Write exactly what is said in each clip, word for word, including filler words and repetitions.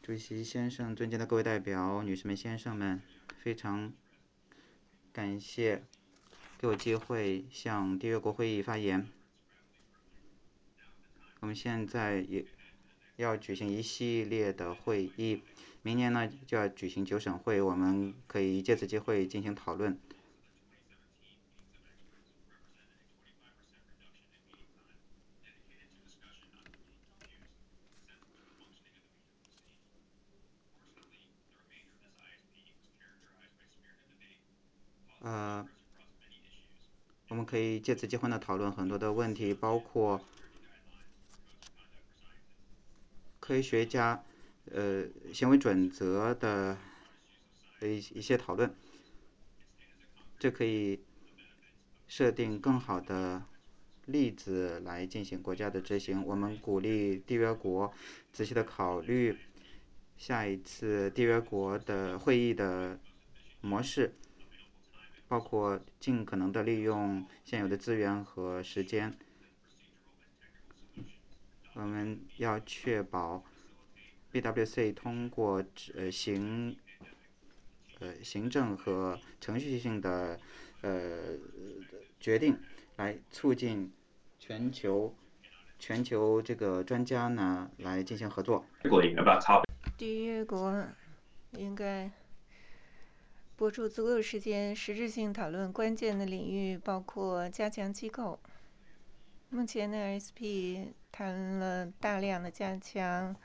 主席先生，尊敬的各位代表，女士们、先生们，非常感谢给我机会向缔约国会议发言。我们现在也要举行一系列的会议，明年呢就要举行九审会，我们可以借此机会进行讨论。呃，我们可以借此机会呢讨论很多的问题，包括科学家呃行为准则的一一些讨论，这可以设定更好的例子来进行国家的执行。我们鼓励缔约国仔细的考虑下一次缔约国的会议的模式，包括尽可能的利用现有的资源和时间。我们要确保 B W C 通过呃行呃行政和程序性的呃决定，来促进全球全球这个专家呢来进行合作。 缔约国应该拨出足够时间，实质性讨论关键的领域，包括加强机构。目前的 S P 谈了大量的加强。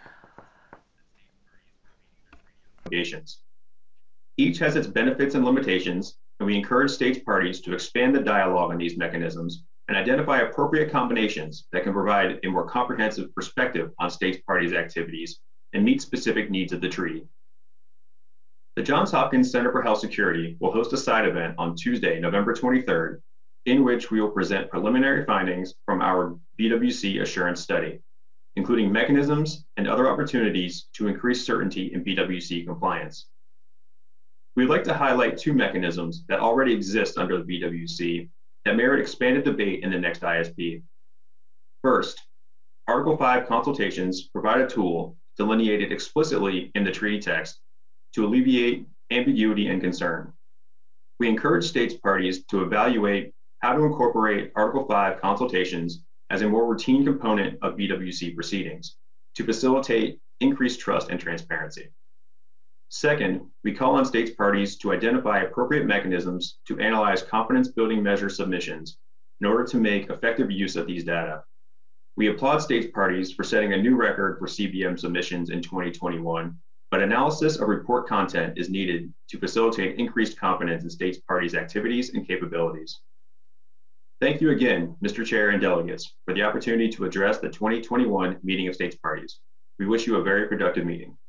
Each has its benefits and limitations, and we encourage states parties to expand the dialogue on these mechanisms and identify appropriate combinations that can provide a more comprehensive perspective on states parties' activities and meet specific needs of the treaty. The Johns Hopkins Center for Health Security will host a side event on Tuesday, November twenty-third, in which we will present preliminary findings from our B W C assurance study, including mechanisms and other opportunities to increase certainty in B W C compliance. We'd like to highlight two mechanisms that already exist under the B W C that merit expanded debate in the next I S P. First, Article five consultations provide a tool delineated explicitly in the treaty text to alleviate ambiguity and concern. We encourage states parties to evaluate how to incorporate Article five consultations as a more routine component of B W C proceedings to facilitate increased trust and transparency. Second, we call on states parties to identify appropriate mechanisms to analyze confidence building measure submissions in order to make effective use of these data. We applaud states parties for setting a new record for C B M submissions in twenty twenty-one, but analysis of report content is needed to facilitate increased confidence in states parties' activities and capabilities. Thank you again, Mister Chair and delegates, for the opportunity to address the twenty twenty-one meeting of states parties. We wish you a very productive meeting.